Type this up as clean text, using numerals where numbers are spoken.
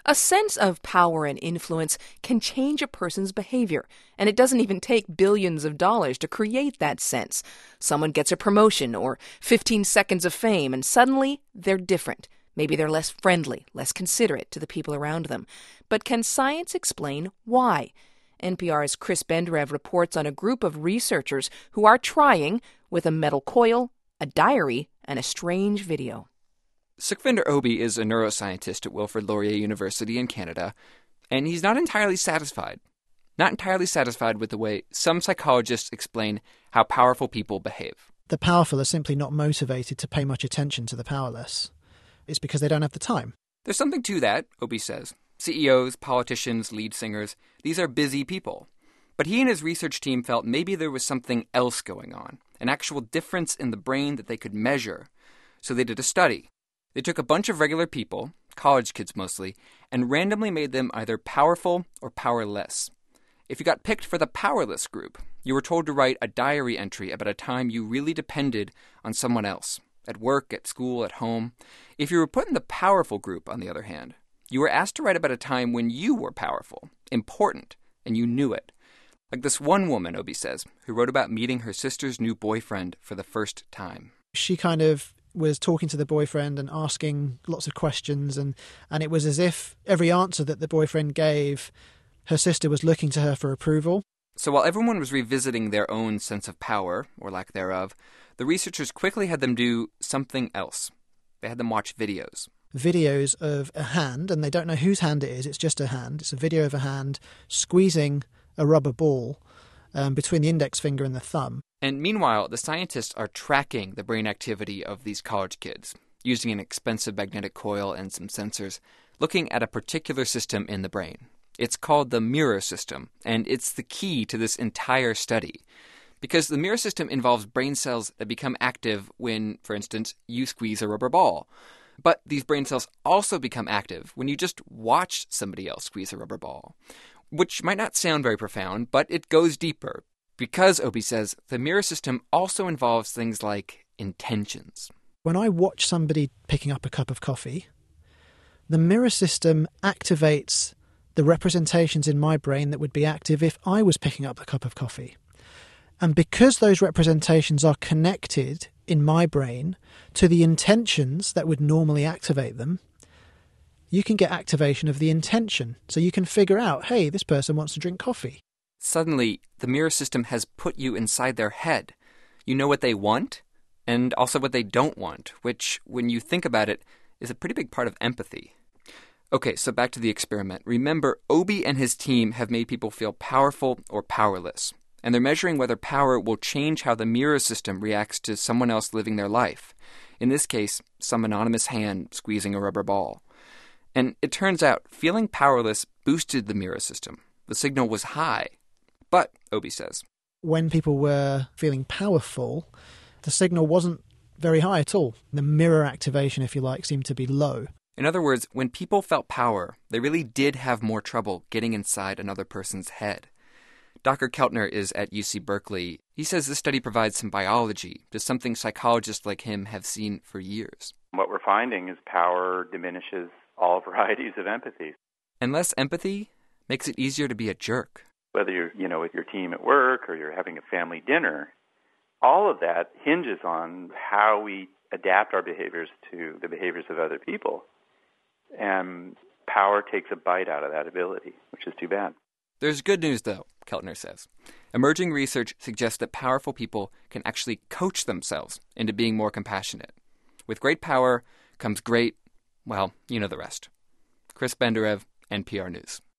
A sense of power and influence can change a person's behavior, and it doesn't even take billions of dollars to create that sense. Someone gets a promotion or 15 seconds of fame, and suddenly they're different. Maybe they're less friendly, less considerate to the people around them. But can science explain why? NPR's Chris Benderev reports on a group of researchers who are trying with a metal coil, a diary, and a strange video. Sukhvinder Obi is a neuroscientist at Wilfrid Laurier University in Canada, and he's not entirely satisfied. Not entirely satisfied with the way some psychologists explain how powerful people behave. The powerful are simply not motivated to pay much attention to the powerless. It's because they don't have the time. There's something to that, Obi says. CEOs, politicians, lead singers, these are busy people. But he and his research team felt maybe there was something else going on, an actual difference in the brain that they could measure. So they did a study. They took a bunch of regular people, college kids mostly, and randomly made them either powerful or powerless. If you got picked for the powerless group, you were told to write a diary entry about a time you really depended on someone else, at work, at school, at home. If you were put in the powerful group, on the other hand, you were asked to write about a time when you were powerful, important, and you knew it. Like this one woman, Obi says, who wrote about meeting her sister's new boyfriend for the first time. She kind of was talking to the boyfriend and asking lots of questions, and it was as if every answer that the boyfriend gave, her sister was looking to her for approval. So while everyone was revisiting their own sense of power, or lack thereof, the researchers quickly had them do something else. They had them watch videos. Videos of a hand, and they don't know whose hand it is, it's just a hand. It's a video of a hand squeezing a rubber ball between the index finger and the thumb. And meanwhile, the scientists are tracking the brain activity of these college kids, using an expensive magnetic coil and some sensors, looking at a particular system in the brain. It's called the mirror system, and it's the key to this entire study. Because the mirror system involves brain cells that become active when, for instance, you squeeze a rubber ball. But these brain cells also become active when you just watch somebody else squeeze a rubber ball. Which might not sound very profound, but it goes deeper. Because, Obi says, the mirror system also involves things like intentions. When I watch somebody picking up a cup of coffee, the mirror system activates the representations in my brain that would be active if I was picking up the cup of coffee. And because those representations are connected in my brain to the intentions that would normally activate them, you can get activation of the intention. So you can figure out, hey, this person wants to drink coffee. Suddenly, the mirror system has put you inside their head. You know what they want, and also what they don't want, which, when you think about it, is a pretty big part of empathy. Okay, so back to the experiment. Remember, Obi and his team have made people feel powerful or powerless, and they're measuring whether power will change how the mirror system reacts to someone else living their life. In this case, some anonymous hand squeezing a rubber ball. And it turns out, feeling powerless boosted the mirror system. The signal was high. But, Obi says, when people were feeling powerful, the signal wasn't very high at all. The mirror activation, if you like, seemed to be low. In other words, when people felt power, they really did have more trouble getting inside another person's head. Dr. Keltner is at UC Berkeley. He says this study provides some biology to something psychologists like him have seen for years. What we're finding is power diminishes all varieties of empathy. And less empathy makes it easier to be a jerk. Whether you're, with your team at work or you're having a family dinner, all of that hinges on how we adapt our behaviors to the behaviors of other people. And power takes a bite out of that ability, which is too bad. There's good news, though, Keltner says. Emerging research suggests that powerful people can actually coach themselves into being more compassionate. With great power comes great, well, you know the rest. Chris Benderev, NPR News.